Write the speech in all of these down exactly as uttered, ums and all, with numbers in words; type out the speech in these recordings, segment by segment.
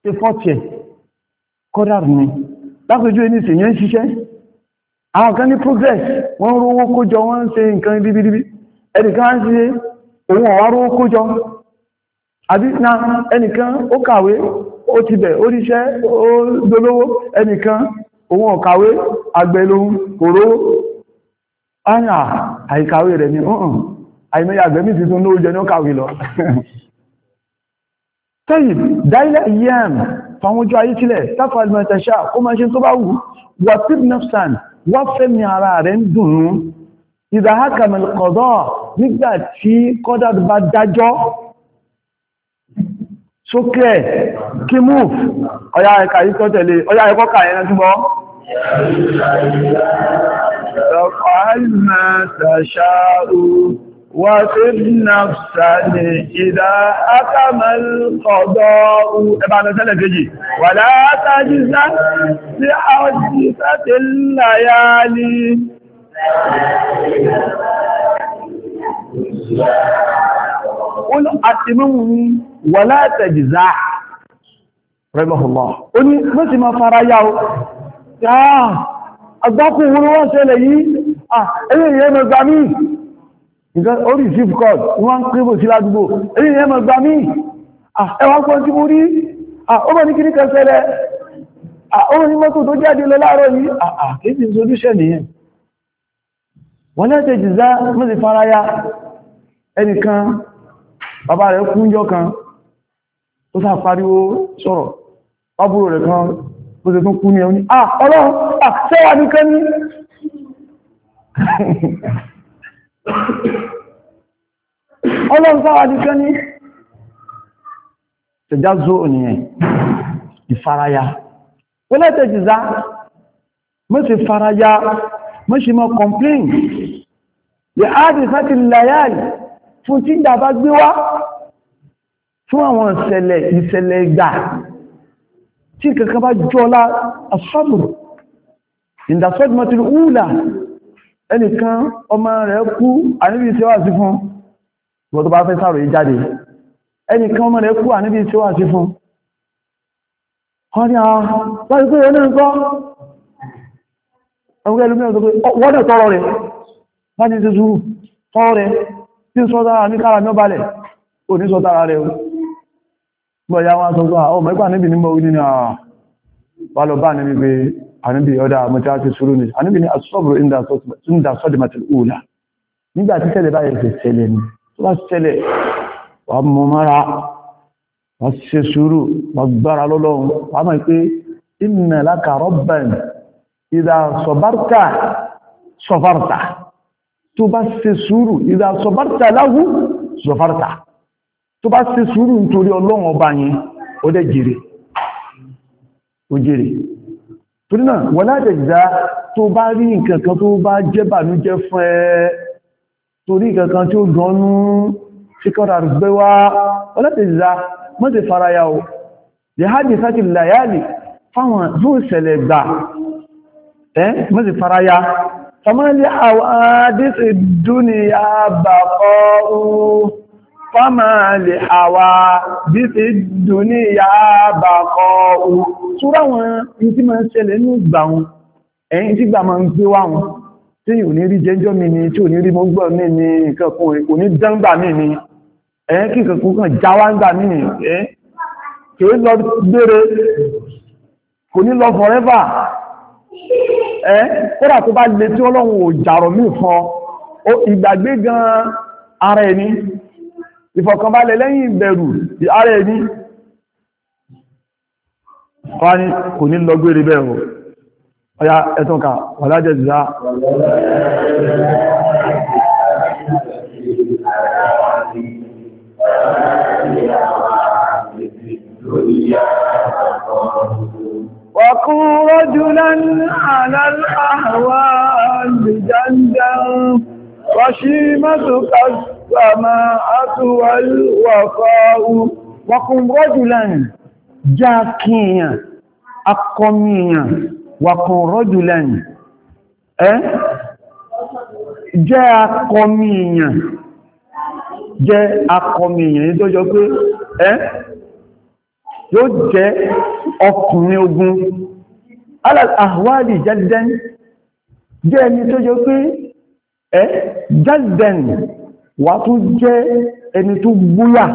ṣe fọ́tẹ̀ kọ́dàrù ni lápẹjú ẹni ìsẹ̀yẹn ń ṣiṣẹ́ àwọn kan ní progress wọ́n rówó kójọ wọ́n ń ṣe nǹkan bíbíbí ẹnìkan ń ṣe òun ọ̀wá rówó kójọ àbí na ẹnìkan ó kàwé ó ti bẹ̀ ó ríṣẹ́ ó dolówó ẹnìkan òun ọ̀kàwé àgbẹ̀ lòun kò rówó áyà àìkàwé rẹ̀ ni ọ̀hún àìmẹ́yà àgbẹ̀mí ti tún lóòjẹ́ ní ó kàwé lọ tẹ́yìn dáílẹ̀ yẹn fàwọn ojú ayé sílẹ̀ sáfà alìmọ̀tẹ̀ṣà kó máa ṣe tó bá wù wà tí nafsan wá fẹ́mi ara rẹ̀ ń dùnnú ìdáhákàmẹ̀lì kọ̀dọ̀ nígbà tí kọ́dà bá dájọ́ sókè kí mú ọya ẹ̀kà yìí tọ́ tẹ̀lé ọya ẹ̀kọ́ kà ẹ̀rẹ́ túnbọ́ وَفِي النَّفْسَ إِذَا حَكَمَ الْقَضَاءُ ẹbá mẹ́sẹ́lẹ̀ kejì وَلَا تَجْزَعْ بِحَدِيثَةِ اللَّيَالِي قُلْ أَتِمُونِي وَلَا تَجْزَعْ رحمه الله ó ní mẹ́sí ma fara yá o yáà agbákùn wọn wọ́n ṣẹlẹ̀ yìí ah ẹ̀yẹ́ ìyẹ́ mẹ́gbà mí orí chief court wọ́n ń kíbò sí ládùúgbò èyí ni ẹmọ̀ gbà mí ẹwà pọ̀ tí mo rí ó mọ̀ ní kí ní kẹsẹ̀lẹ̀ ó ní mọ́tò tó jáde lọ láàárọ̀ yìí kéjì solution nìyẹn wọ́n lẹ́tẹ̀ jìzá mọ́sí faraya ẹnìkan bàbá rẹ̀ kúnjọ́ kan ó sá pariwo sọ̀rọ̀ bábúrò rẹ̀ kan bó ṣe tún kú ní ẹni ọlọ́run sẹ́wà ní kẹ́ ní ọlọ́run sáwà ní kẹ́ ní tẹjázó ònìyàn ìfaraya ó lẹ́tẹ̀ jìzá mọ́sí faraya mọ́sí mọ́ complain yẹ áàdì sáti láyáàlì fún tí ìdàbá gbé wá fún àwọn ìṣẹ̀lẹ̀ ìṣẹ̀lẹ̀ ìgbà tí kankan bá jọlá asọ́bùrù ìdásọ́dìmọ̀tí úlà ẹnìkan ọmọ rẹ̀ kú àníbí ìṣẹ́wà sí fún wọ́n tó bá fẹ́ sàrò ìjáde ẹnìkan ọmọ rẹ̀ kú àníbí ìṣẹ́wà sí fún wọ́n ni àwọn wọ́n pé ẹni nǹkan ọgbẹ́ ẹlùmí ọ̀tọ́ pé wọ́n dẹ̀ tọrọ rẹ̀ bá ní ṣe sùúrù tọrọ rẹ̀ tí ń sọ́dára ní kára ní ọbalẹ̀ ò ní sọ́dára rẹ̀ gbọ́ ya wọ́n sọ pé ọmọ ẹgbà níbi ní mọ́ orí ní àwọn lọ bá níbi pé àníbi ọdá mọ́tí ti sùúrù ní àníbi ní asọ́bùrù ìndà sọ́dìmọ̀tì òòlà nígbà tí ṣẹlẹ̀ báyẹ̀ ṣe ṣẹlẹ̀ ni tó bá ṣẹlẹ̀ wà mọ́ mara wà ṣe sùúrù wà gbára lọ́lọ́run wà mọ̀ pé inna laka rabban idha sabarta safarta tó bá ṣe sùúrù idha sabarta lahu safarta tó bá ṣe sùúrù nítorí ọlọ́run ọba yẹn ó dẹ̀ jèrè ó jèrè torí náà wọ́n láti ìjá tó bá rí nǹkankan tó bá jẹ́ bànújẹ́ fún ẹ torí nǹkankan tí ó gọ́nú tí kọ́ra gbé wá wọ́n láti ìjá mọ́ ti faraya o jihadi sáti layali fáwọn tó ṣẹlẹ̀ gbà ẹ́ mọ́ ti faraya famali àwádìí dúnìyà bàkọ́ fọ́mà lè àwà bí ti dúníyà bàkọ́ ohun ṣúra wọn ní tí ma ń ṣẹlẹ̀ ní ìgbà wọn ẹ̀yìn tí gbà ma ń gbé wá wọn tí ò ní rí jẹjọ́ mi ni tí ò ní rí mọ́gbọ́ mi ni ìkẹ́kùn kò ní dángbà mi ni ẹ̀yìn kí ìkẹ́kùn kan jáwá ń gbà mí ni kì í lọ gbére kò ní lọ forever ẹ́ kódà tó bá le tí ọlọ́run ò jàrọ̀ mí fún ọ ìgbàgbé gan ara ẹni ìfọ̀kànbalẹ̀ lẹ́yìn ìbẹ̀rù ara ẹni wọ́n ni kò ní lọ gbére bẹ́ẹ̀ o ọya ẹ̀tọ́ka wà lájẹ̀ ìzá وَكُنْ رَجُلًا عَلَى الْأَهْوَالِ جَنْدًا وَشِيمَتُكَ السَّمَاءَةُ وَالْوَفَاءُ وَكُنْ رَجُلًا جَاكِيًا أَقَمِيًا وَكُنْ رَجُلًا jẹ́ akọmíyàn jẹ́ akọmíyàn ní tó jọ pé ẹ́ yóò jẹ́ ọkùnrin ogun alàhwàlì jẹ́dẹ́n jẹ́ ẹni tó jẹ́ pé ẹ́ jẹ́dẹ́n wà tó jẹ́ ẹni tó gbóyà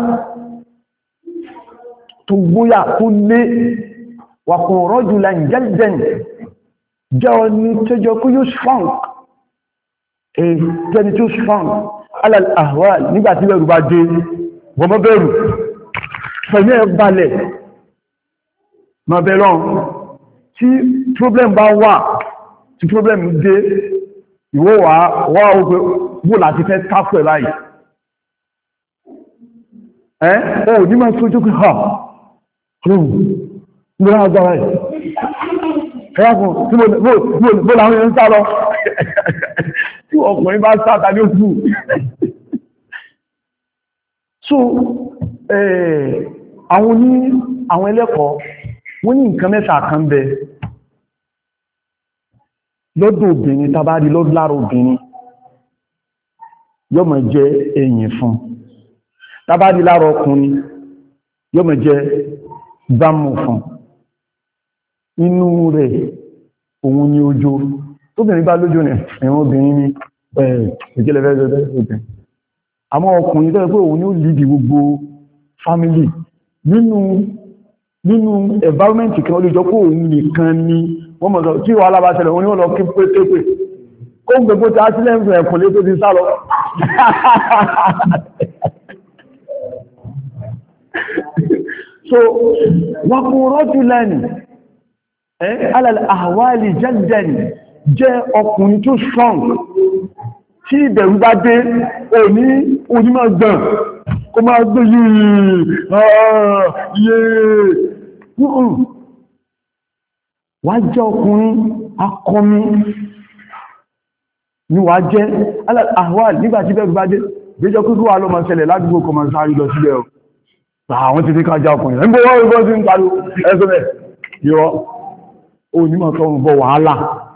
tó gbóyà tó lé wà kùn rọ́jùlá jẹ́dẹ́n jẹ́ ẹni tó jẹ́ pé yóò strong ẹ̀ jẹ́ ẹni tó strong alàhwàlì nígbàtí bẹ̀rù bá dé wọ́n mọ́ bẹ̀rù fẹ̀mí ẹ̀ balẹ̀ ma bẹ̀rọ tí problem bá wà tí problem dé ìwọ wà wà ogun wó láti fẹ́ tápù ẹ̀ láì ẹ́ o ní máa sójú pé ha ọlọ́run ní rá agbára ẹ̀ ẹ̀yàkùn tí mo láwọn èèyàn sá lọ tí ọkùnrin bá sá tàbí ó kú so àwọn ní àwọn ẹlẹ́kọ̀ọ́ wọ́n ní nǹkan mẹ́ta kan bẹ lọ́dọ̀ obìnrin tàbárí lọ́dọ̀ lára obìnrin yóò máa jẹ́ ẹ̀yìn fún tàbárí lára ọkùnrin yóò máa jẹ́ gbámù fún inú rẹ̀ òun ni ojo tóbìnrin bá lójó ní ẹ̀wọ̀n obìnrin ní ẹ̀ẹ̀kẹ́lẹ̀fẹ́ àmọ́ ọkùnrin tó yẹ pé òun ni ó lìdí gbogbo family nínú nínú environment kan ó lè jọ pé òun nìkan ni wọ́n mọ̀ sọ tí wọ́n alábáṣẹ́lẹ̀ wọ́n ni wọ́n lọ kí pé pé kó ń gbogbo tí a sílẹ̀ ń fẹ̀ ẹ̀kùnlé tó ti sá lọ so wọ́n kún rọ́jú lẹ́nì alal ahwali jẹ́jẹ́ni jẹ́ ọkùnrin tó strong tí ìbẹ̀rù bá dé òní onímọ̀ gbọ̀n kó máa gbé yìí yìí wà jẹ́ ọkùnrin akọmi ni wà jẹ́ àwọ̀ nígbàtí bẹ̀rù bá dé gbéjọ kúrò wà lọ máa ṣẹlẹ̀ ládùúgbò kọ máa sáré lọ sílẹ̀ àwọn ti fi ká já ọkùnrin ẹgbẹ́ wọ́n rí bọ́ sí ń parí ẹgbẹ́ yọ onímọ̀ tọrùn bọ wàhálà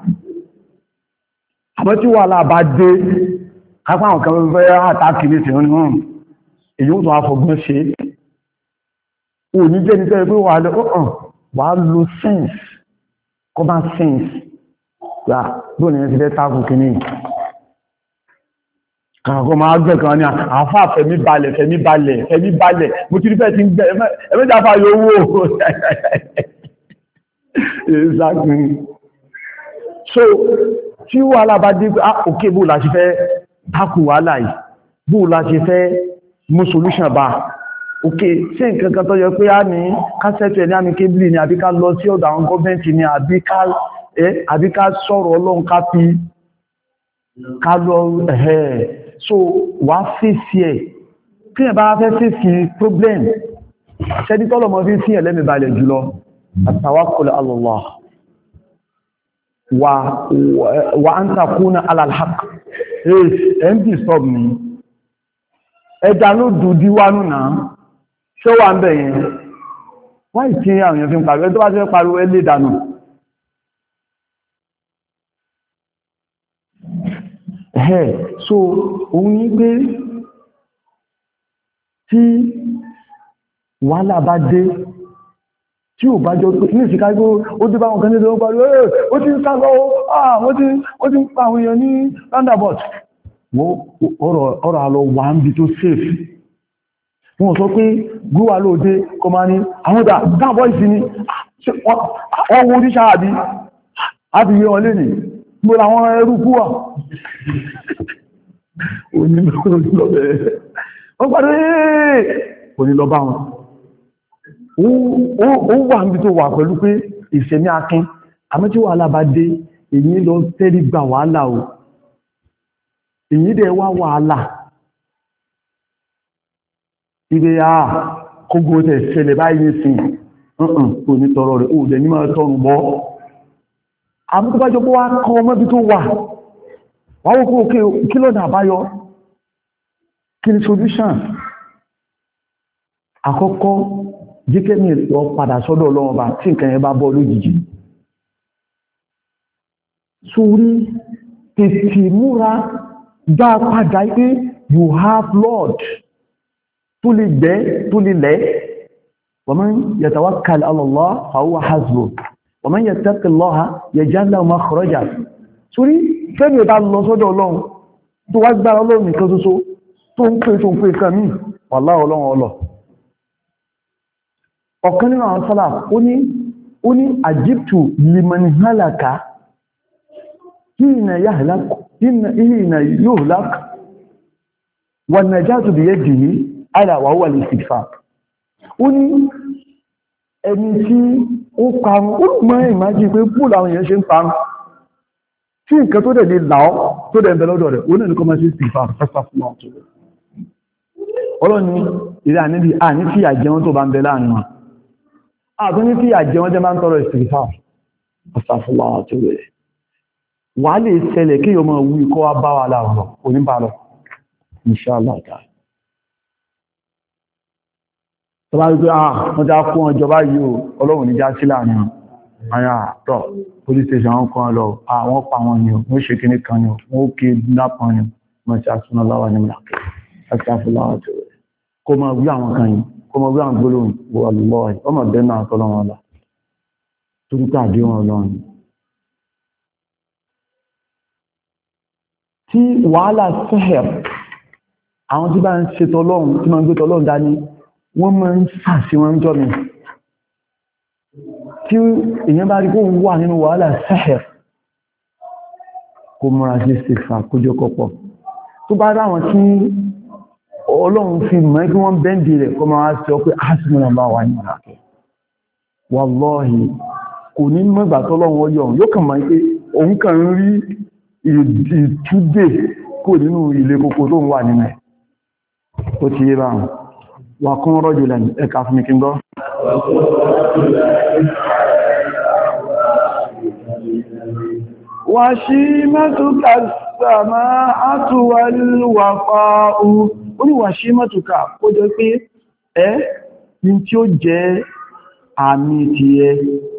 àmọ́ tí wàhálà bá dé kápá àwọn kan fẹ́ àtàkì ní ìsìn ọ̀nà èyí ó tún afọ̀gbọ́n ṣe ò ní jẹ́ ní tẹ́lẹ̀ pé wà lọ́kàn wà lo sense common sense yà lónìí ti fẹ́ tákù kìíní kàkọ́ máa gbẹ̀ kan ní àfá fẹ̀mí balẹ̀ fẹ̀mí balẹ̀ fẹ̀mí balẹ̀ mo ti rí fẹ́ ti ń gbẹ̀ ẹ̀mẹ́jàfà yóò wó exactly so tí wàhálà bá dé òkè bó la ṣe fẹ́ tákù wàhálà yìí bó la ṣe fẹ́ mú solution bá òkè ṣe nǹkan kan tó yẹ pé a ní kásẹ̀tù ẹ̀ ní àmì kébìlì ni àbí ká lọ sí ọ̀dọ̀ àwọn gọ́ọ̀mẹ́ntì ni àbí ká sọ̀rọ̀ ọlọ́run ká fi ká lọ ẹ̀hẹ́ so wà fèsì ẹ̀ tí ẹ̀ bá fẹ́ fèsì problem ṣẹ́dí tọ́lọ̀mọ́ fi sí ẹ̀lẹ́mì balẹ̀ jùlọ at-tawakkul ala Allah wa an takuna ala al-haqq ẹ̀ ń bí stop ni ẹja ló dùdí wánú náà ṣó wà ń bẹ̀ yẹn wọ́n ìtí àwọn èèyàn fi ń pariwo ẹ tó bá ti fẹ́ pariwo ẹ lè dànù ẹ̀ so òun ní pé tí wàhálà bá dé tí ò bá jọ pé ní ìsìnkágbó ó dé bá wọn kan ní ìdánwò pariwo ẹ̀ ó ti ń sá lọ ó ti ń pa àwọn èèyàn ní roundabout ọ̀rọ̀ àlọ́ wà ń bí tó safe wọ́n sọ pé gúwà lóòdé kọ máa ní àwọn ìdá dáàbọ̀ ìsìn ni wọ́n wo oríṣà àbí àbí yẹ wọn lè ní mo làwọn ẹrù gúwà onílọ́bá wọn ó wà ń bí tó wà pẹ̀lú pé ìṣẹ̀mí akin àmọ́ tí wàhálà bá dé èyí lọ tẹ́rí gbà wàhálà o èyí dẹ̀ wá wàhálà ìrẹ́ àà kógó tẹ̀ ṣẹlẹ̀ báyìí sí ọ̀hún kò ní tọrọ rẹ̀ ó dẹ̀ ní máa tọrùn bọ́ àmú tó bá jọ pé wá kọ́ ọmọdé tó wà wáwó kó òkè kí lọ́nà àbáyọ kí ni solution àkọ́kọ́ jíkẹ́ ní ìlọ padà sọ́dọ̀ Ọlọ́run bá tí nǹkan yẹn bá bọ́ lójijì sórí tètè múra dá padà pé you have Lord tó lè gbẹ́ tó lè lẹ́ wa man yatawakkal ala Allah fa huwa hasbuh wa man yattaqillaha yaj'al lahu makhraja sórí fẹ́mi ìta lọ sọ́dọ̀ ọlọ́run tó wá gbára ọlọ́run nìkan ṣoṣo tó ń pè tó ń pè kan mí wallahi ọlọ́run ọlọ́ ọ̀kan nínú àwọn sálà ó ní ó ní àjíptù liman halaka hina yahlak hina yuhlak wan najatu biyadihi ala wa huwa al-istighfar ó ní ẹni tí ó parun ó mọ́ ìmájí pé bóòlù àwọn èèyàn ṣe ń parun tí nǹkan tó dẹ̀ lè láọ́ tó dẹ̀ ń bẹ lọ́dọ̀ rẹ̀ ó ní ẹnìkan máa ṣe istighfar fún ọ̀tọ̀ ọlọ́ni ìrẹ́ àníbi àní fìyà jẹun tó bá ń bẹ láàrin wọn àtún ní fìyà jẹun jẹ́ máa ń tọrọ istighfar fún ọ̀tọ̀ rẹ̀ wà lè ṣẹlẹ̀ kí yóò máa wú ikọ́ wá bá wà láàrùn oníbàlọ̀ inshallah ta'ala tọba wípé ah wọ́n já kún ọjọba yìí o ọlọ́run ní já sí láàrin àyà tọ́ police station wọn kan lọ àwọn pa wọn ni o wọ́n ṣe kíní kan ni o wọ́n kí lápọn ni wọ́n ti àtúnà láwà ní mìlàkẹ́ àti àfúláwà tó rẹ̀ kó máa wí àwọn kan yìí kó máa wí àwọn gbólóhùn wọ́n lọ́ ẹ̀ ọmọ bẹ́ẹ̀ náà tọ́lọ́run ọlá tó ń tàdé wọn ọlọ́run tí wàhálà sẹ́hẹ̀r àwọn tí bá ń ṣe tọ́lọ́run tí máa ń gbé tọ́lọ́run dání wọ́n máa ń sàṣí wọn jọ mi tí èyàn bá rí kó wà nínú wàhálà sẹ́hẹ̀r kó múra sí sífà kójọ kọpọ̀ tó bá ráwọn tí ọlọ́run fi mọ́ kí wọ́n bẹ́ndì rẹ̀ kó máa sọ pé asìmọ̀nà bá wà ní ìràkẹ́ wallahi kò ní mọ́gbà tọ́lọ́run ọjọ́ yóò kàn máa pé òun kàn ń rí ìtúdè kò nínú ilé kòkó tó ń wà nínú ẹ̀ ó ti yé báwọn wà kún rọ́jù lẹ́yìn ẹka fún mi kí n gbọ́. wà ṣí mẹ́tùkà sàmà àtúwàlúwà fáú ó ní wà ṣí mẹ́tùkà ó jẹ́ pé ẹ́ ní tí ó jẹ́ àmì ti ẹ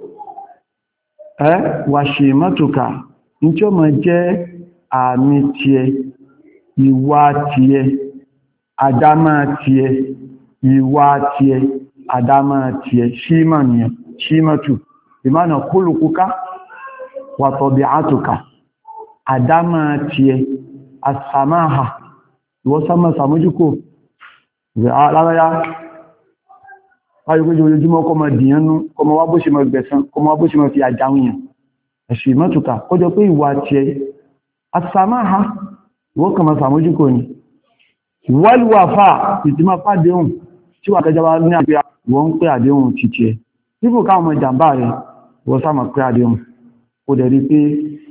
ẹ́ wà ṣí mẹ́tùkà ní tí ó máa jẹ́ àmì ti ẹ ìwà ti ẹ àdámà ti ẹ ìwà tí ẹ àdámà tí ẹ ṣímà ní ẹ ṣímà tù ìmánà kólùkúká wà tọ̀bí àtùkà àdámà tí ẹ àsàmáhà ìwọ́sánmà sàmójúkò láráyá ayókójò ojúmọ́ kọmọ dìyànú kọmọ wá bó ṣe mọ̀ gbẹ̀sán kọmọ wá bó ṣe mọ̀ fi àjáwìyàn ẹ̀ṣìmà tùkà kọjọ pé ìwà tí ẹ àsàmáhà ìwọ́kọmọ sàmójúkò ni wọ́lúwàfà ìtìmọ̀ pàdéhùn tí wà kẹjọba ní àpẹ́ wọ́n ń pẹ́ àdéhùn títí ẹ̀. níbò káwọn ọmọ ìjàmbá rẹ̀ wọ́n sáàmà pẹ́ àdéhùn ó dẹ̀ rí pé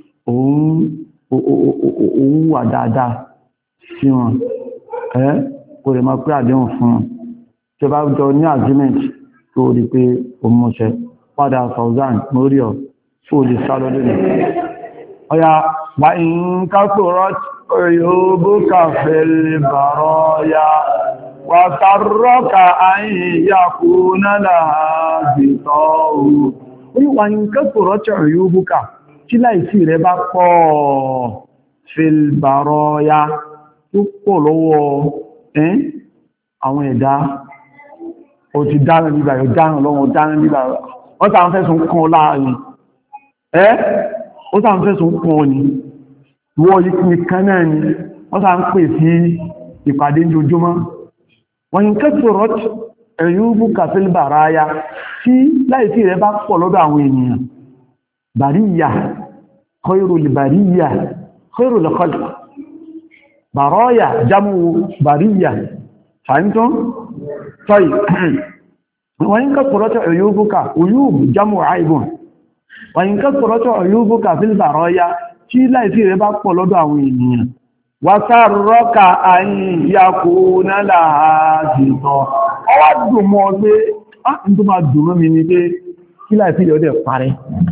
òun wà dáadáa sí wọn ẹ́ kò lè máa pẹ́ àdéhùn fún wọn tí bá jọ ní agreement tó rí pé òun mọ̀ṣẹ́ padà thousand mórí ọ̀ tó lè sá lọ lónìí. ọya wà ń kápò rọ́ọ̀tì عيوبك في البرايا وسرك أن يكون لها بطاء وإن كثرت عيوبك tí láìsí rẹ̀ bá pọ̀ في البرايا tó pọ̀ lọ́wọ́ ẹ́n àwọn ẹ̀dá ó ti dáràn nígbà yóò dáràn lọ́wọ́ dáràn nígbà wọ́n tàà ń fẹ́sùn kan láàrin ẹ́ ó tàà ń fẹ́sùn kan ní wọ́n nìkan náà ni wọ́n sá ń pè sí ìpàdé ojoojúmọ́ wọ́n yín kẹ́sọ̀rọ̀ ẹ̀yúbù kàfíl bàráyá tí láìsí rẹ̀ bá pọ̀ lọ́dọ̀ àwọn ènìyàn bàríyà khairul bàríyà khairul khalq bàráyà jámù bàríyà fàíntọ́ tọ́yì wọ́n yín kẹ́sọ̀rọ̀ ẹ̀yúbù kà uyúbù jámù àìbùn wọ́n yín kẹ́sọ̀rọ̀ ẹ̀yúbù kàfíl bàráyá tí láìsí rẹ̀ bá pọ̀ lọ́dọ̀ àwọn ènìyàn wà sáàrọ́kà àyìn ìyàkó náà láàájìtọ̀ ọwá dùn mọ́ pé á ń tó máa dùn mọ́ mi ní pé kí láìsí rẹ̀ ọdẹ̀ parẹ́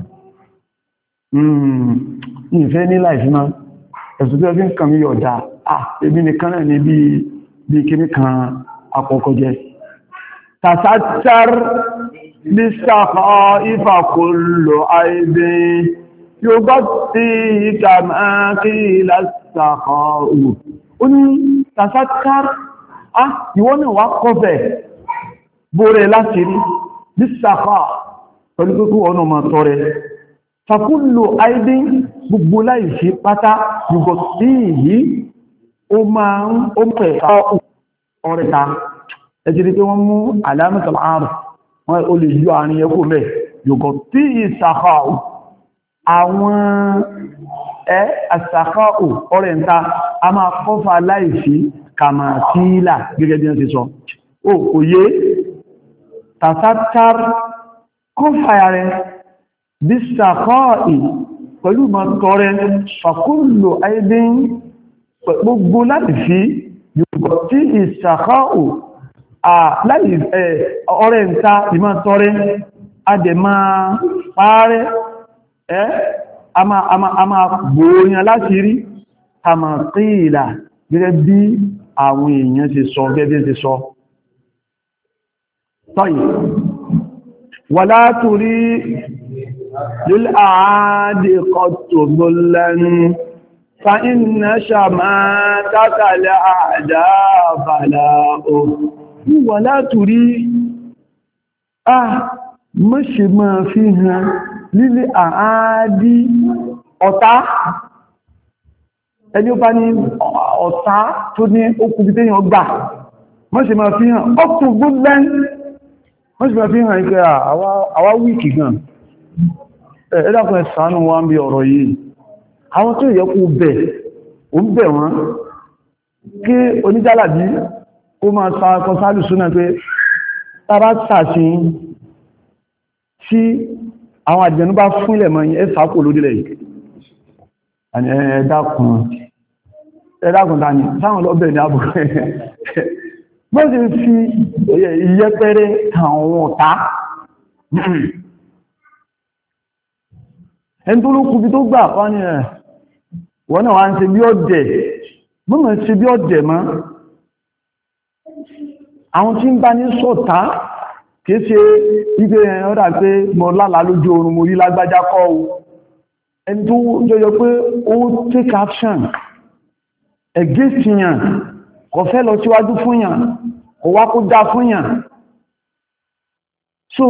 ìfẹ́ ní láìsí máa ẹ̀sùn tí ó fi ń kàn mí yọ̀dá ah ebi nìkan náà ní bí kíní kan àkọ́kọ́ jẹ́ tàṣàtàr bí sàkọ́ ìfàkólò àìbẹ̀ yóò bá tí ìkàmà kí lásàkọ́ òwò. ó ní tàṣàtàr á ìwọ́n náà wá kọ́fẹ̀ bóre láti rí bí sàkà pẹ̀lú pé kú ọ̀nà ma tọrẹ fàkúlò àìdí gbogbo láìsí pátá yùgọ̀ sí yìí ó máa ń ó pẹ̀ ọ̀rẹ́ta ẹjìrí pé wọ́n mú alámẹ́tàl àrùn wọ́n ó lè yọ àrin ẹkù mẹ́ yùgọ̀ tí ìsàkà àwọn ẹ́ àsàkà ọ̀rẹ́ta a máa kọfà láìsí kàmàtílà gẹ́gẹ́ bí wọ́n ti sọ ó òye tàtàtàr kọfà rẹ̀ bí sàkọ́ì pẹ̀lú ma tọrẹ fàkúlò àìdín gbogbo láti fi yóò tí ìsàkọ́ì láì ọrẹ ǹta ìmá tọrẹ adẹ̀ máa pàárẹ́ ẹ́ a máa gbòòyàn láti rí kàmàtílà gẹ́gẹ́ bí àwọn èèyàn ti sọ gẹ́gẹ́ ti sọ tọ́yì wà látòrí líl'àádì kọtò gbọ́lẹ́nu fa iná ṣàmá tátàlẹ̀ àdábàlá o wà látòrí a mọ́ṣe máa fi hàn líl'àádì ọ̀tá ẹni ó bá ní ọ̀tá tó ní okùnbí tí yàn gbà wọ́n sì máa fi hàn ọkùn gbọ́gbẹ́n wọ́n sì máa fi hàn ìpẹ́ àwá wíkì gan ẹ̀ẹ́dàkùn ẹ̀sánú wá ń bí ọ̀rọ̀ yìí àwọn tó yẹ kó bẹ̀ ó ń bẹ̀ wọ́n kí oníjálàbí ó máa sa akọ sálù súnà pé tàbá sàṣì tí àwọn àjẹ̀nú bá fún ilẹ̀ mọ́ ẹ̀sà kò lórílẹ̀ yìí ẹ̀ẹ́dàkùn ẹ̀dàkùn tàní sáwọn lọ́bẹ̀ ní àbúrò mọ́ sí fi ìyẹ́pẹ̀rẹ̀ àwọn ọ̀tá ẹni tó ló kú bí tó gbà wá ní ẹ̀ wọ́n náà wá ń ṣe bí ọ̀dẹ̀ mọ́mọ̀ ṣe bí ọ̀dẹ̀ mọ́ àwọn tí ń bá ní sọ̀tá kìí ṣe ibẹ̀ ọ̀dà pé mọ́ lálàá lójú oorun mo rí lágbájá kọ́ o ẹni tó jọjọ pé ó take action against yàn kò fẹ́ lọ síwájú fún yàn kò wá kó dá fún yàn so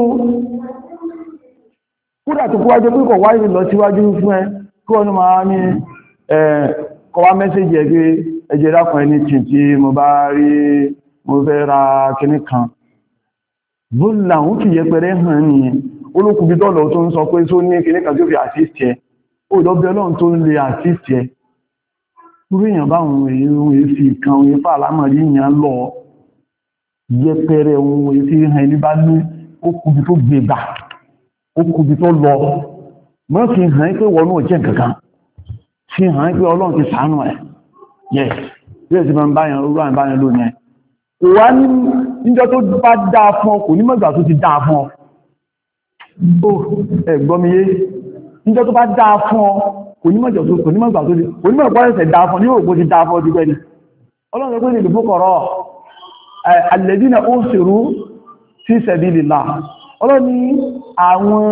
kúrò tó kúwájú pé kò wáyé lọ síwájú fún ẹ kí wọ́n máa ní kọwa mẹ́sẹ̀jì ẹgbẹ́ ẹjẹ́ dákùn ẹni tí tí mo bá rí mo fẹ́ ra kíní kan bóòlà ń fi yẹpẹrẹ hàn ní olókùnbí tọ́lọ̀ tó ń sọ pé tó ní kíní kan tó fi assist ẹ ó lọ́bẹ̀ ọlọ́run tó ń lè assist ẹ orí èèyàn báwọn èèyàn èéfì kan òun fà lámàrí èèyàn lọ yẹpẹrẹ ohun èéfì hàn ní bá ní ókùnbí tó gbègbà ókùnbí tó lọ mọ́ fi hàn pé wọ́n náà jẹ́ nǹkankan fi hàn pé ọlọ́run ti ṣàánú ẹ̀ yes yẹ́ sí máa báyàn orú àmì báyàn lónìí ẹ̀ kò wá ní níjọ́ tó bá dáa fún ọ kò ní mọ̀gbà tó ti dáa fún ọ ó ẹ̀gbọ́miyé níjọ́ tó bá dáa fún ọ kò ní mọ̀gbà tó kò ní mọ̀gbà tó kò ní mọ̀gbà ẹ̀sẹ̀ dáa fún ọ ní òògbó ti dáa fún ọ ti gbẹ́ni ọlọ́run pé ní ìlú fókọ̀rọ̀ alladhina usiru fi sabilillah ọlọ́run ní àwọn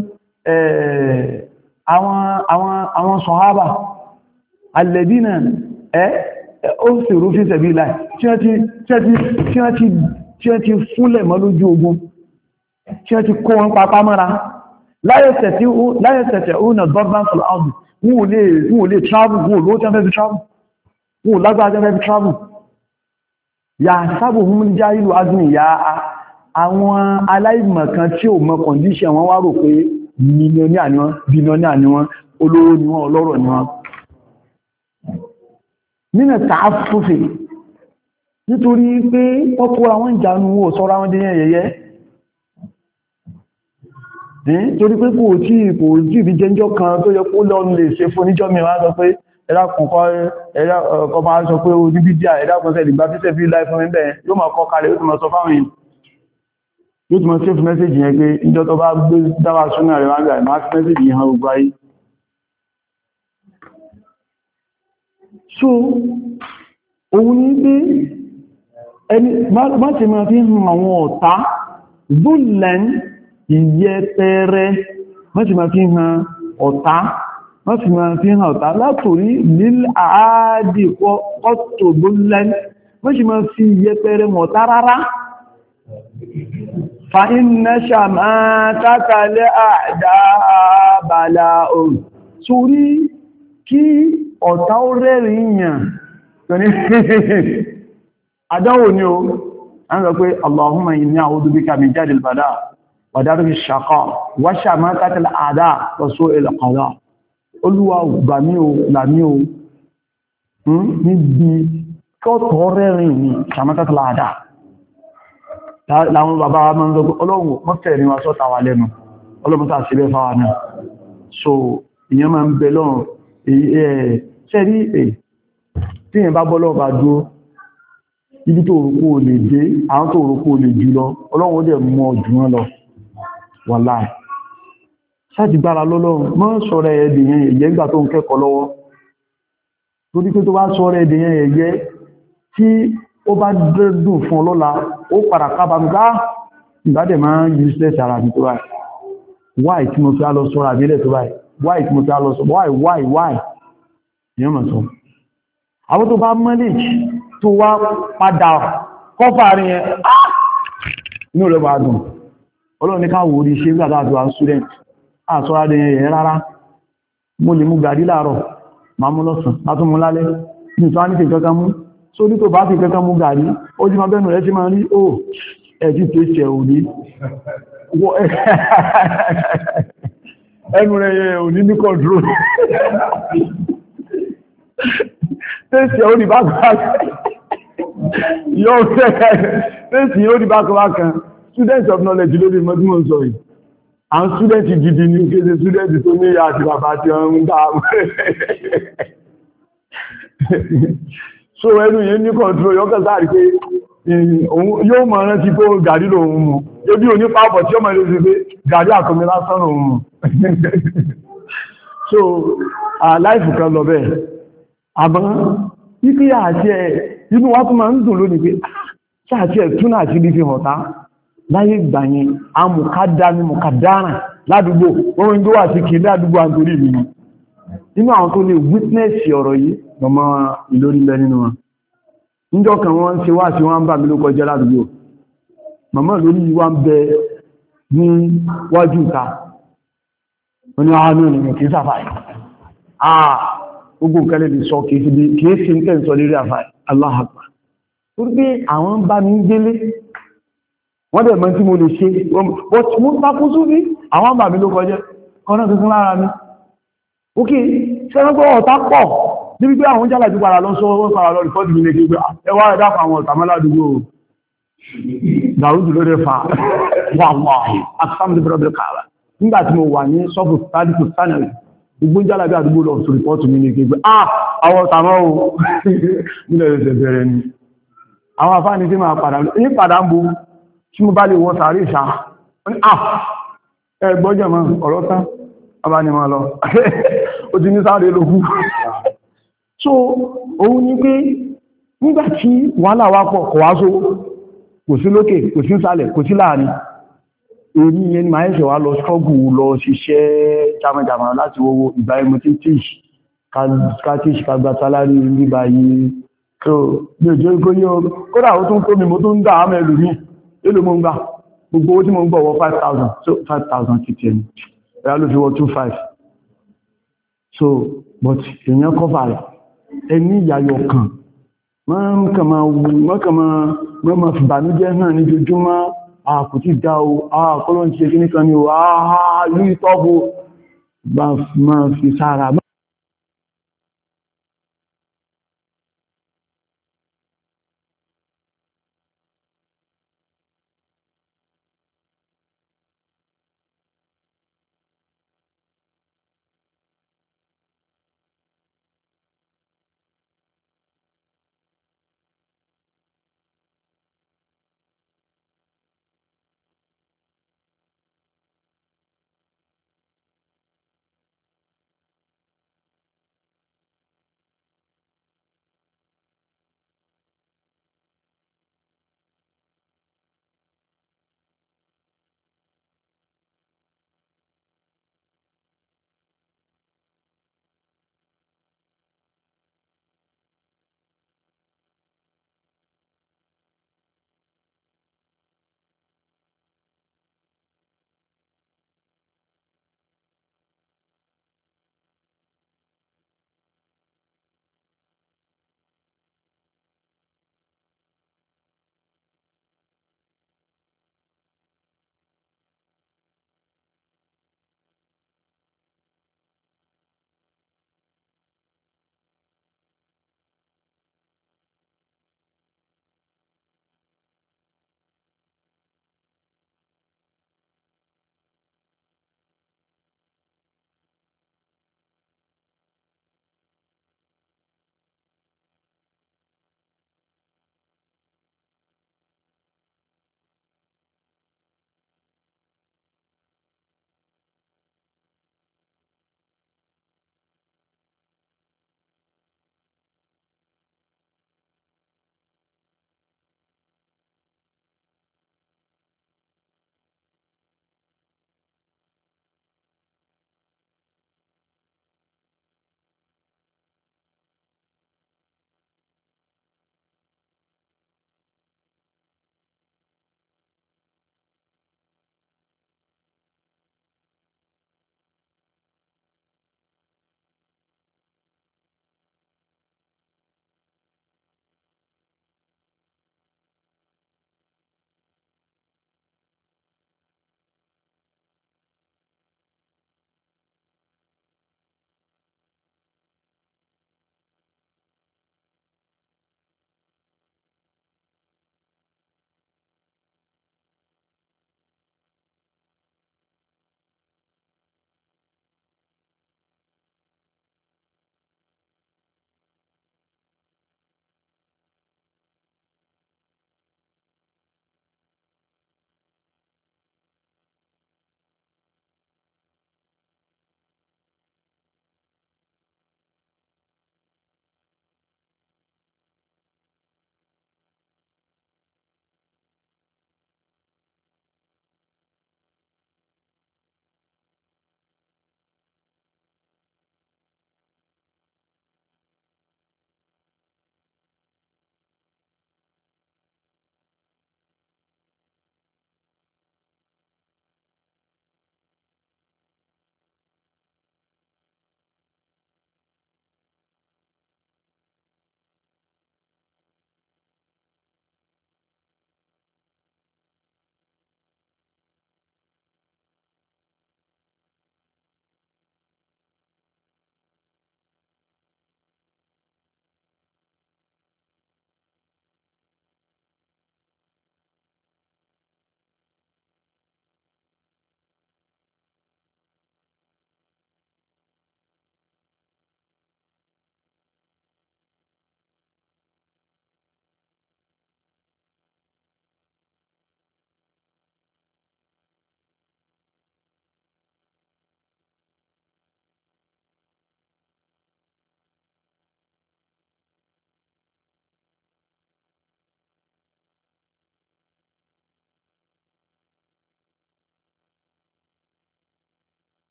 àwọn àwọn àwọn sọ̀hábà alladhina ẹ́ ó sì rú fi sabilillah tí wọ́n ti fúnlẹ̀ mọ́ lójú ogun tí wọ́n ti kó wọn papá mọ́ra la yastati'una darban fil ardi wọ́n ò lè travel wọ́n ò ló tẹ́ fẹ́ fi travel wọ́n ò lágbàá tẹ́ fẹ́ fi travel yahsabuhumul jahilu aghniyaa àwọn aláìmọ̀kan tí ò mọ̀ condition wọn wá rò pé mílíọ̀nì àní wọn bílíọ̀nì àní wọn olówó ni wọn ọlọ́rọ̀ ni wọn nínú tààfúfè nítorí pé ọkọ̀ àwọn ìjánu ò sọ́ra wọn dé yẹ̀yẹ́ torí pé kò tí kò tí ìbí jẹ́jọ́ kan tó yẹ kó lọ́nà lè ṣe fún níjọ́ mìíràn sọ pé ẹ̀dàkùnkọ́ máa sọ pé ojú bí díà ẹ̀dàkùnkọ́ ìgbà títẹ̀ bí láì fún ẹ̀bẹ̀ yóò máa kọ́ kalẹ̀ yóò tún máa sọ fáwọn èèyàn yóò tún máa save message yẹn pé ìjọ tó bá gbé dáwà súnà rẹ̀ wá gbà máa fi message yẹn hàn gbogbo ayé so òun ní pé ẹni má ti máa fi hàn àwọn ọ̀tá zullan ìyẹpẹrẹ má ti máa fi hàn ọ̀tá má ti máa fi hàn ọ̀tá látòrí líl àádì ọ̀tọ̀ zullan má ti máa fi ìyẹpẹrẹ mọ̀tá rárá fa inna shamatata al-a'da bala'un sórí kí ọ̀tá ó rẹ́rìn yàn tọ́ní àdánwò ni ó an sọ pé Allahumma inni a'udhu bika min jadil bala wa darbi shaqa wa shamatati al-a'da wa su'il qada Olúwa gbà mí o là mí o níbi kọ́tọ̀ rẹ́rìn ní shamatati al-a'da láwọn bàbá wa máa ń sọ pé Ọlọ́run mọ́fẹ́ ni wa sọ́ta wà lẹ́nu Ọlọ́run tàà síbẹ̀ fáwà náà so ìyẹn máa ń bẹ lọ́rùn ṣẹ́rí ẹ̀ tí yẹn bá bọ́lọ́ bá dúró ibi tó òrùkú lè dé àwọn tó òrùkú lè jù lọ Ọlọ́run dẹ̀ mọ́ jù wọ́n lọ wàláì sáti gbára lọ́lọ́run mọ́ sọ́rọ̀ ẹ̀dìyàn ẹ̀yẹ́ gbà tó ń kẹ́kọ̀ọ́ lọ́wọ́ torí pé tó bá sọ́rọ̀ ẹ̀dìyàn ẹ̀yẹ́ tí ó bá dùn fún ọlọ́la ó padà kábàmùká ìbádẹ̀ máa ń useless ara mi tó báyìí why tí mo fi á lọ sọ́rọ̀ àbílẹ̀ tó báyìí why tí mo fi á lọ sọ́rọ̀ why why why ìyẹn mọ̀ sọ àwọn tó bá manage tó wá padà kọfà rí ẹ inú rẹ̀ bá dùn Ọlọ́run ní káwò orí ṣe gbàdá àti àwọn student àṣọ́ra dẹ̀ yẹn rárá mo lè mú gàrí láàárọ̀ máa mú lọ́sàn látún mú lálẹ́ ní tó á ní fi kankan mú só ní tó bá fi kankan mú gàrí ó jí máa bẹ́nu rẹ̀ sí máa rí ó ẹ̀jí tó ṣe òní ẹnu rẹ̀ yẹ òní ní control tẹ́sì ó ní bá kan yóò tẹ́sì ó ní bá kan wá kan students of knowledge lórí mọ́túnmọ́ sọ yìí àwọn students gidi ní kéde students tó ní ìyá àti bàbá tí wọ́n ń bá so ẹnu yìí ní control yóò kẹ́ sáà rí pé yóò mọ̀ rántí pé gàrí lòun mú ebi ò ní pàápọ̀ tí ó mọ̀ lórí pé gàrí àtọmí lásán lòun mú so láìfù kan lọ bẹ́ẹ̀ àbọn wípé àti ẹ̀ inú wá tún máa ń dùn lónìí pé ṣáàtì ẹ̀ tún àti bí fi họ̀tá láyé ìgbàyẹn amùkádá ní mùkádáràn ládùúgbò wọ́n ń gbówà sí kìí ládùúgbò àntorí mi inú àwọn tó lè wítnẹ́sì ọ̀rọ̀ yìí mọ̀mọ́ ìlórílẹ̀ nínú wọn níjọ́ kan wọ́n ń ṣe wá sí wọ́n ń bà mí ló kọjá ládùúgbò mọ̀mọ́ lórí wá ń bẹ ní wájú ìta wọ́n ní àwọn ènìyàn kìí sàfàì gbogbo nǹkan lè sọ kìí sí ń tẹ́ sọ lérí àfàì Allahu Akbar torí pé àwọn ń bá mi ń gbélé wọ́n dẹ̀ mọ́ tí mo lè ṣe but mo ń takú súnfí àwọn bà mí ló kọjẹ́ kọ́nà tuntun lára mi ok ṣẹ́rọ́gbọ́ ọ̀tá pọ̀ níbi pé àwọn jálà ti padà lọ sọ wọ́n padà lọ rìpọ́tì mi lẹ́gbẹ́ pé ẹwà ẹ̀dàpọ̀ àwọn ọ̀tà mọ́ládùúgbò dàrúdù ló rẹ̀ fà wà wà àkàmì bẹ̀rẹ̀ kààrà nígbà tí mo wà ní sọ́fù tàbí tánàlì gbogbo jálà bí àdúgbò lọ sí rìpọ́tì mi lẹ́gbẹ́ ah àwọn ọ̀tà mọ́ o nílẹ̀ ẹ̀sẹ̀ bẹ̀rẹ̀ ni àwọn afáàní tí máa padà ní padà ń bo tí mo bá lè wọ sàárì ìṣà ẹgbọ́jẹ̀ mọ́ ọ̀rọ̀ tán ọba ni máa lọ ó ti ní sáré lókú so òun ní pé nígbàtí wàhálà wá pọ̀ kọ̀ wá só kò sí lókè kò sí sálẹ̀ kò sí láàrin èrí yẹn ni máa ẹ̀ṣẹ̀ wá lọ ṣọ́gù lọ ṣiṣẹ́ jamajama láti wọ́wọ́ ìgbà ẹmọ tí tíṣ kátíṣ kagbà sálárì nígbà yìí so ní òjò ikó yóò kódà ó tún tó mi mo tún ń dá àmẹ́ ìlú mi èlò mo ń gbà gbogbo owó tí mo ń gbọ́ wọ five thousand so five thousand ti tiẹ̀ ẹ̀yà ló fi wọ two five so but èèyàn kọ́fà rẹ̀ ẹni ìyàyọ̀ kan wọ́n kàn máa fi bànújẹ́ náà ní jojúmọ́ àkùtí dá o àkọ́lọ́ ń ṣe kí ní kan ní o àà ní ìtọ́bù máa fi sára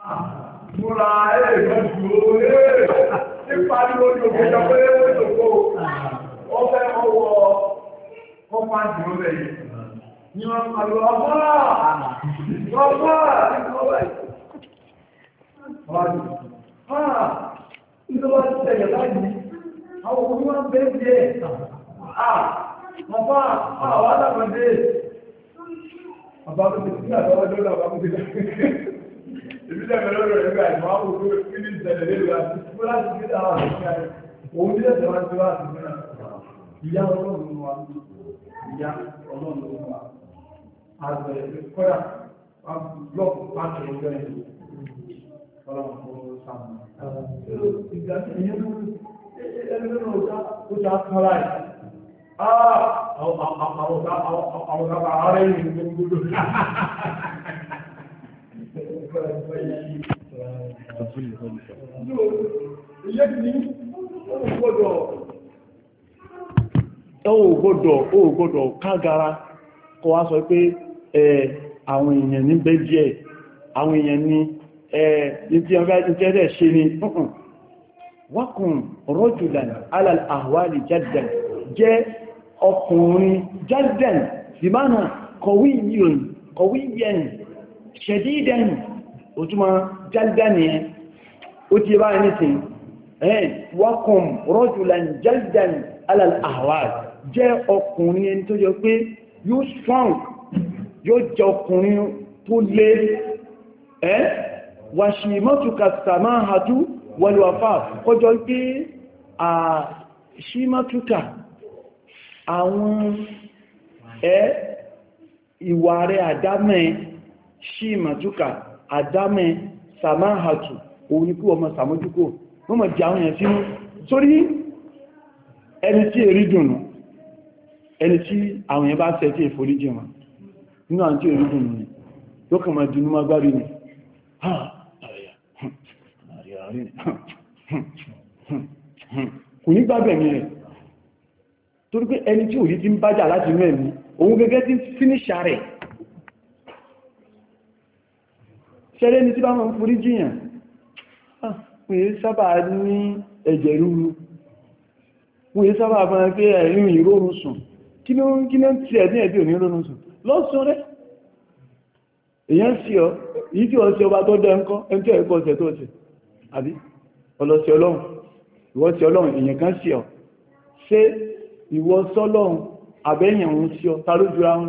múra ẹ̀ẹ́dẹ́gbẹ̀jú ẹ̀ẹ́ nípa ní ojú òkèjọ pé ó jòkó ọfẹ́ ọwọ́ ọmọ àjò rẹ̀ yìí ni wọ́n pàlú ọmọ ọmọ ọmọ ìjọba ti tẹ̀yẹ̀ báyìí àwọn oníwọ̀n bẹ́ẹ̀ jẹ́ àmọ́fà àwọn alábọ̀dé àbábọ̀dé sí àtọwọ́dé àbábọ̀dé ìbílẹ̀ mẹ́lọ́rọ̀ rẹ̀ gbà ìmọ̀ àwọn òkú kí ní ìṣẹ̀lẹ̀ lè rà fún láti gbé àwọn àṣíkà rẹ̀ òun ní ẹ̀sẹ̀ wá sí wá sí mẹ́ra ìyá ọlọ́run wa ìyá ọlọ́run wa àgbẹ̀ kọ́dà blọ́ọ̀kù pàtó ọjọ́ ẹ̀ ọlọ́run kó sàmù ìgbà tí ìyẹn ló ẹni lọ́nà ó já kán láì àwọn ọ̀gá ààrẹ yìí ní gbogbo Ìyẹ́ ti ní ó gbọ́dọ̀ ó gbọ́dọ̀ kágara kọ wá sọ pé àwọn èèyàn ní bẹ́jẹ̀ àwọn èèyàn ní ìtí ẹ̀rẹ́ ṣe ní wákùn rajulan ala al-ahwali jaddan jẹ́ ọkùnrin jaddan sí mánà qawiyyun qawiyyan shadidan ojúmọ́ jáldá ni ẹ ó ti bá ẹni sí ẹ̀ wákùn rajulan jáldan ala al-ahwal jẹ́ ọkùnrin ẹni tó jọ pé yóò strong yóò jẹ́ ọkùnrin tó lé ẹ́ washimatuka samahatu wal wafaf kọjọ pé à shimatuka àwọn ẹ́ ìwà rẹ̀ àdámẹ́ shimatuka àdámẹ́ samahatu òun ni kí wọ́n mọ̀ sàmójúkò wọ́n mọ̀ jẹ́ àwọn èèyàn sínú sórí ẹni tí èrí dùnú ẹni tí àwọn èèyàn bá ṣẹ̀ tí èforíjì wọn nínú àwọn tí èrí dùnú ni yóò kàn máa dùnú mágbárí ni kò ní gbábẹ̀ mi rẹ̀ torí pé ẹni tí òrí ti ń bájà láti inú ẹ̀mí òun gẹ́gẹ́ tí fínísà rẹ̀ ṣẹlẹ̀ ní tí bá máa ń forí jíyàn wọ́n yé sábà ní ẹ̀jẹ̀ rúru wọ́n yé sábà máa pé ẹ̀rin ìrórun sùn kí ní ó ti ẹ̀dín ẹ̀dí òní rórun sùn lọ́sùn rẹ̀ èyàn sí ọ yìí tí ọ sí ọba tó dẹ́ ńkọ́ ẹni tí ẹ̀kọ́ ọ̀sẹ̀ tó ọ̀sẹ̀ àbí ọlọ́sẹ̀ ọlọ́run ìwọ sí ọlọ́run èyàn kan sí ọ ṣé ìwọ sọ́lọ́run àbẹ́yàn òun sí ọ ta ló jura wọn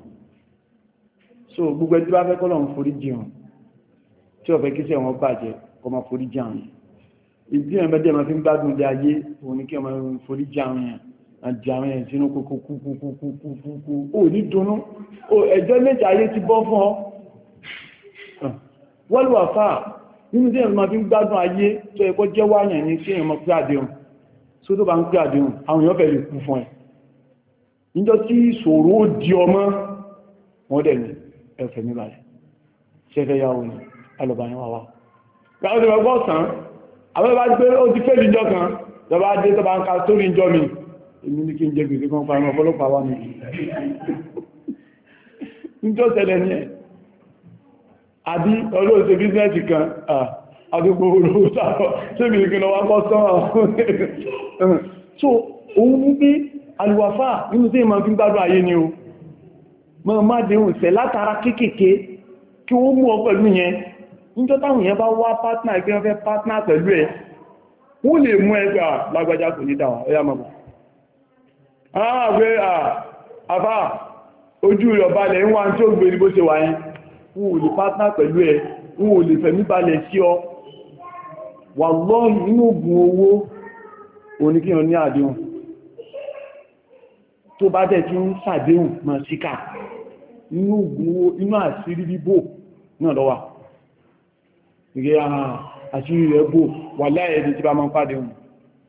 so gbogbo ẹni tí bá fẹ́ kọ́lọ́run forí jìyàn tí ọ̀fẹ́ kí sẹ́ wọn bàjẹ́ ọmọ forí jìyàn ìdí ẹ̀mẹ́ dẹ̀ máa fi ń gbádùn ilé ayé òun ní kí ọmọ forí jìyàn yẹn àti àwọn èèyàn sínú kúkúkúkúkúkú ó ní dunnú ẹjọ́ méjì ayé ti bọ́ fún ọ wọ́n wà fáà nínú tí ẹ̀mọ́ fi ń gbádùn ayé tó ẹkọ́ jẹ́ wáyàn ní sí ẹ̀mọ́ pé àdéhùn só tó bá ń pé àdéhùn àwọn èèyàn fẹ́ lè kú fún ẹ̀ níjọ́ tí ìṣòro ó di ọmọ wọ́n dẹ̀ ní ẹ̀fẹ̀ níbàlẹ̀ ṣẹ́fẹ́ yáwó ni alọ́bàáyán wà wá gbáwọ́ tó gbọ́ sàn àwọn bá gbé ó ti fẹ́ ìjọ kan lọ́bá dé tó bá ń ka sórí ìjọ mi èmi ní kí n jẹ gbèsè kan pa àwọn ọ̀pọ̀lọpàá wá mi níjọ́ tẹ́lẹ̀ ní ẹ̀ àbí olóòṣè bíznẹ́sì kan àdúgbò olówó sáàrọ̀ tí mi kí lọ wá kọ́ sán so òun ní pé alùwàfà nínú tí ìmọ̀ fi ń gbádùn ayé ni o mọ́ má dẹ̀hùn sẹ látara kéèkéé kí ó mú ọ pẹ̀lú yẹn níjọ́ táwọn yẹn bá wá pátánà ẹgbẹ́ wọn fẹ́ pátánà pẹ̀lú ẹ wọ́n lè mú ẹgbẹ́ lágbàjá kò ní dáwà ẹyà mọ́bọ̀ ààbẹ́ àfà ojú rẹ̀ balẹ̀ ń wá tí ó gbé ní bó ṣe wà yẹn wọ́n ò lè pátánà pẹ̀lú ẹ wọ́n ò lè fẹ̀mí balẹ̀ sí ọ wà lọ́n nínú ògùn owó oníkíyàn ní àdéhùn tó bá dẹ̀ tí ń sàdéhùn mọ̀ síkà nínú ògùn owó inú àṣírí bíbò náà lọ́wà ìrẹ́ àṣírí rẹ̀ bò wà láyé ẹni tí bá máa ń pàdé hùn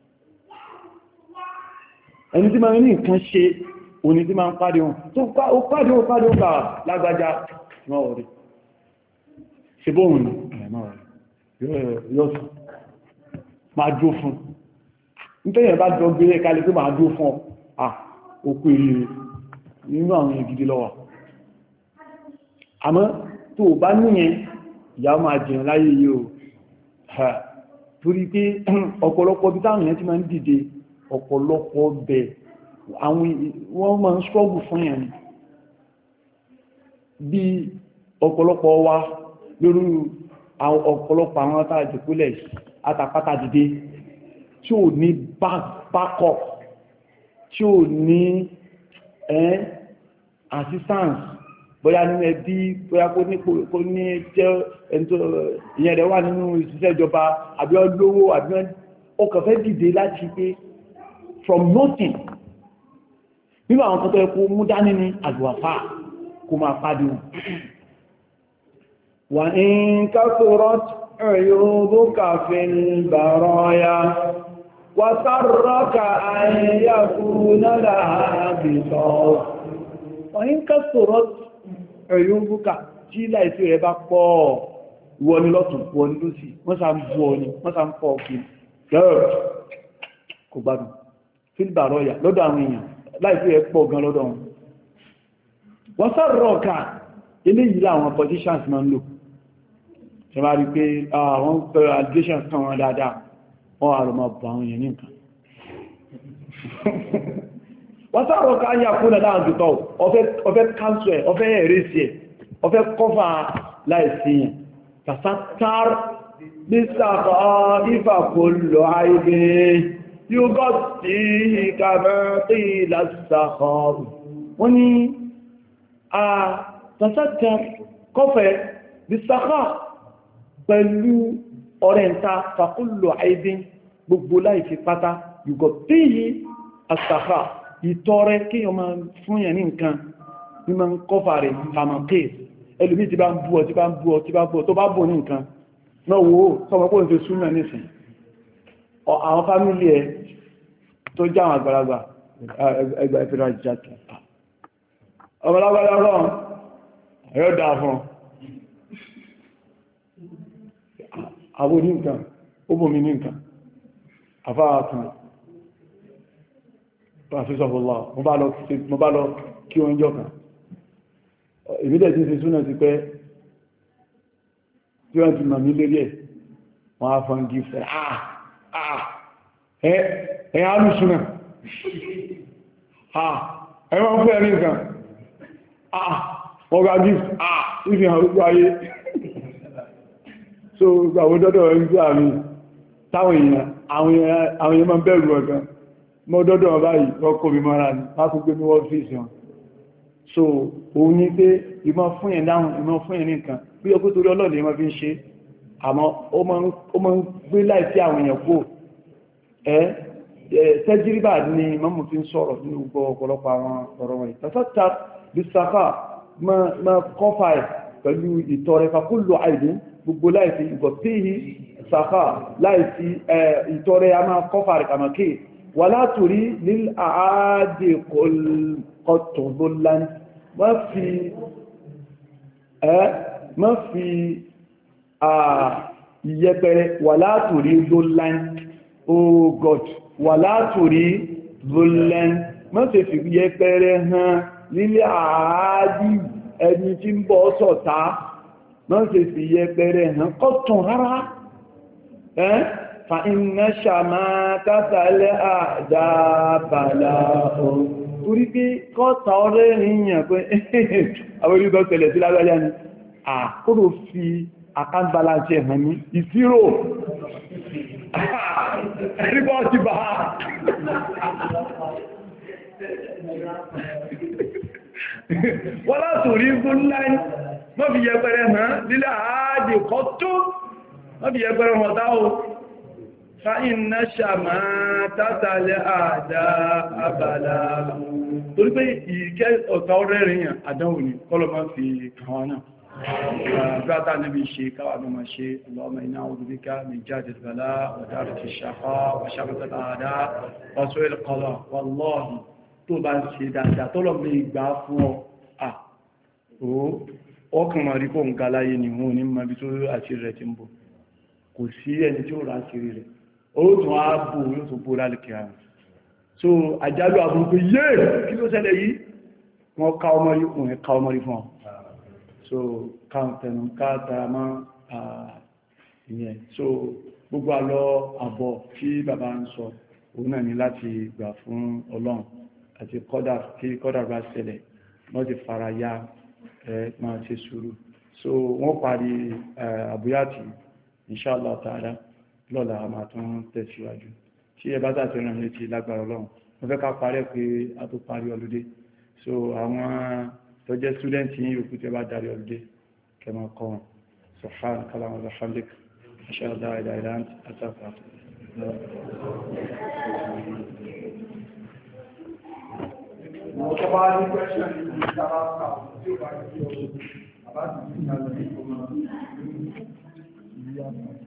ẹni tí máa ń ní nǹkan ṣe òní tí máa ń pàdé hùn tó pàdé hùn pàdé hùn bà lágbàjá náà rí ṣe bóhùn ní yọ́sù máa dó fún nítẹ́yẹ̀ bá jọ gbé kalẹ̀ tó máa dó fún ọ òkú èrè nínú àwọn ìgidi lọ́wà àmọ́ tó bá níyẹn ìyá máa jẹun láyé yìí o torí pé ọ̀pọ̀lọpọ̀ bí táwọn èèyàn ti máa ń dìde ọ̀pọ̀lọpọ̀ bẹ̀ àwọn wọ́n máa ń struggle fún yẹn bí ọ̀pọ̀lọpọ̀ wa lórí ọ̀pọ̀lọpọ̀ àwọn tààjùkúlẹ̀ àtàpátá dìde tí ò ní backup tí ò ní ẹ́ assistance bóyá nínú ẹbí bóyá kó ní jẹ́ ìyẹn rẹ̀ wà nínú ìṣiṣẹ́ ìjọba àbí olówó àbí ọkàn fẹ́ dìde láti pé from nothing nínú àwọn kan tó yẹ kó mú dání ní àdùwàfà kó máa pàdé wọn. wà ní kásòrò عيوبك في البرايا وسرك أن يكون لها بصوت وإن كثرت عيوبك tí láìsí rẹ̀ bá pọ̀ wọ́n ni lọ́tún wọ́n ni lósì wọ́n sá ń bú ọ ní wọ́n sá ń pọ̀ kí gẹ́rẹ̀ kò gbádùn fílbà rọ́yà lọ́dọ̀ àwọn èèyàn láìsí rẹ̀ pọ̀ gan lọ́dọ̀ wọn wọ́n sáré ọ̀ká eléyìí láwọn politicians máa ń lò ṣe máa rí pé àwọn pẹ̀lú allegations kan wọn dáadáa wọ́n àrò máa bọ̀ àwọn èèyàn ní nǹkan wọ́n sáré ọ̀ká yà kún náà dáhùn tó ọfẹ́ cancel ẹ̀ ọfẹ́ erase ẹ̀ ọfẹ́ kọfà láìsí yẹn tàṣátàr ní sàkọ́ ìfàkólò àìbí yóò gọ́ sí ìkàmẹ́kì lásàkọ́ wọ́n ni a tàṣátàr kọfẹ́ ní sàkọ́ pẹ̀lú ọ̀rẹ́ǹta fàkólò àìbí gbogbo láìsí pátá yóò gọ́ sí àsàkọ́ ìtọrẹ kí ọmọ fún yẹn ní nǹkan ní ma ń kọfà rẹ̀ kàmẹ́kì ẹlùmí ti bá ń bú ọ tí bá ń bú ọ tí bá bú ọ tó bá bú ní nǹkan náà wo sọmọ́pọ̀ ní fi súnmọ̀ nísìn àwọn fámílì ẹ tó já àwọn àgbàlagbà ẹgbà ìfẹ́ra jàkì ọmọlágbàlá rán ẹ̀yọ́ dáa fún àwọn ní nǹkan ó bò mí ní nǹkan àfáà kan pàfíṣọ́fọ́lá mo bá lọ kí wọ́n jọ kan ìbílẹ̀ tí ń ṣe súnà ti pẹ́ tí wọ́n ti mọ̀ mí lérí ẹ̀ wọ́n á fọ́n gift ah ah ẹ ẹ alùsúnà ah ẹ wọ́n fún ẹ̀rí nǹkan ah wọ́n gba gift ah ìfi hàn rúgbọ́ ayé so gbàwó dọ́dọ̀ ẹ̀ ń gbà mí táwọn èèyàn àwọn èèyàn máa ń bẹ̀rù ọ̀gán mọ́ dọ́dọ̀ báyìí wọ́n kò bí mọ́ra ní wọ́n kò gbé ní wọ́n fèsì wọn so òun ní pé ìmọ̀ fún yẹn dáhùn ìmọ̀ fún yẹn nìkan bí ọkú torí ọlọ́dẹ̀ ìmọ̀ fi ń ṣe àmọ́ ó mọ́ ń gbé láìsí àwọn èèyàn kó ẹ́ tẹ́jìrìbà ní mọ́mù fi ń sọ̀rọ̀ ní gbogbo ọ̀pọ̀lọpọ̀ àwọn ọ̀rọ̀ wọn ìtàfẹ́ta bí sáfà mọ́ kọfà ẹ̀ pẹ̀lú ìtọrẹ fakúlò àìdín gbogbo láìsí ìgọ̀tíhì sáfà láìsí ìtọrẹ a máa kọfà rẹ̀ kàmàkì wà látòrí ní àádé kọtùnbólán má fi ẹ́ má fi ìyẹpẹrẹ wà látòrí bólán oh god wà látòrí bólán má fi fi ìyẹpẹrẹ hàn nílé àádí ẹni tí ń bọ́ sọ̀tá má fi fi ìyẹpẹrẹ hàn kọtùn rárá ẹ́ فإن شماتة الأعداء بلاء torí pé kọ́ta ọ̀rẹ́ ìyàn pé àwọn orílẹ̀ tẹ̀lẹ̀ sí lágbàjá ni àkóró fi account balance ẹ̀hàn ní ìṣirò ẹ̀rígbọ́ ti bá wọ́n látò rí gúnláì wọ́n fi yẹpẹrẹ hàn nílẹ̀ àádì kọ́ tó wọ́n fi yẹpẹrẹ wọn dáwó فإن شماتة الأعداء بلاء torí pé ìkẹ́ ọ̀tá ọ̀rẹ́rìnyàn àdánwò ní kọ́lọ̀ máa fi kàwọn náà gbáta níbi ṣe káwàá máa ṣe Allahumma inna a'udhu bika min jahdi al-bala' wa daraki ash-shaqa' wa shamati al-a'da' wa su'i al-qada' wallahi tó bá ń ṣe dáadáa tọ́lọ̀ lè gbà fún ọ ọkùn ma rí kó ń galáyé ni wọn ní mọ́bí tó àti rẹ̀ ti ń bọ̀ kò sí ẹni tí ó rà sí rẹ̀ oòtún ààbò yóò tó bó lálẹ́kẹ̀ àrùn so àjálù àbúrúkú yé kí ló ṣẹlẹ̀ yìí wọ́n ká ọmọ rí fún ẹ̀ ká ọmọ rí fún ọ so káàntẹ̀nù káàtàrà máa ìyẹn so gbogbo àlọ́ àbọ̀ tí bàbá ń sọ òun náà ni láti gbà fún ọlọ́run àti kọ́dà kí kọ́dà bá ṣẹlẹ̀ wọ́n ti fara ya ẹ máa ṣe sùúrù so wọ́n parí àbúyàtì inshallah ta'ala lọ́la a máa tún tẹ̀síwájú tí ẹ bá tàbí ràn létí lágbára ọlọ́run wọ́n fẹ́ ká parẹ́ pé a tó parí ọlúdé so àwọn tó jẹ́ student yìí òkú tí ẹ bá darí ọlúdé kẹmọ kọ́ wọn subhanaka allahumma wa bihamdika ashhadu an la ilaha illa anta astaghfiruka Mo tó bá ní question ní ìjọba ọ̀pá tí ó bá kí ọ̀pọ̀ àbájú ìgbàlẹ̀ ìgbòmọ̀.